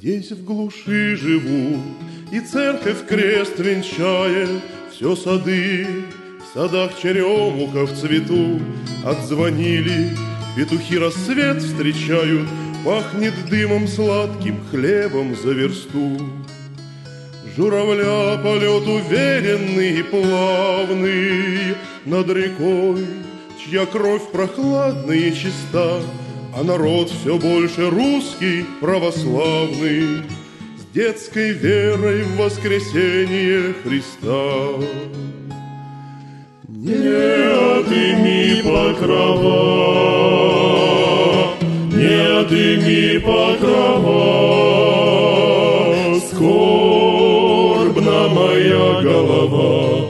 Здесь в глуши живу, и церковь крест венчает, все сады, в садах черемуха в цвету. Отзвонили, петухи рассвет встречают, пахнет дымом сладким, хлебом за версту. Журавля полет уверенный и плавный над рекой, чья кровь прохладна и чиста, а народ все больше русский, православный, с детской верой в воскресение Христа. Не отыми покрова, не отыми покрова, скорбна моя голова,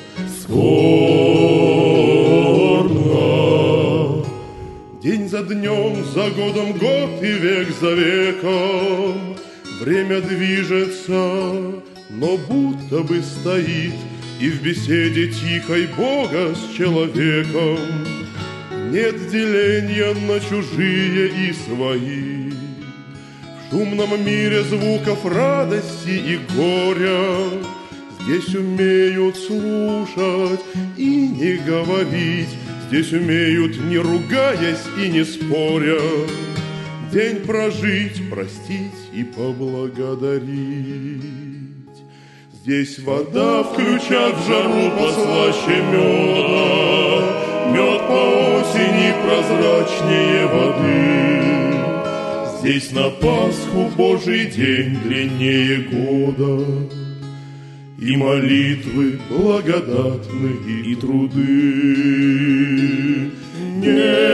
скорбна. День за днем, за годом год и век за веком время движется, но будто бы стоит, и в беседе тихой Бога с человеком нет деления на чужие и свои. В шумном мире звуков радости и горя здесь умеют слушать и не говорить, здесь умеют, не ругаясь и не споря, день прожить, простить и поблагодарить. Здесь вода в ключах в жару послаще меда, мед по осени прозрачнее воды. Здесь на Пасху Божий день длиннее года, и молитвы благодатные, и труды.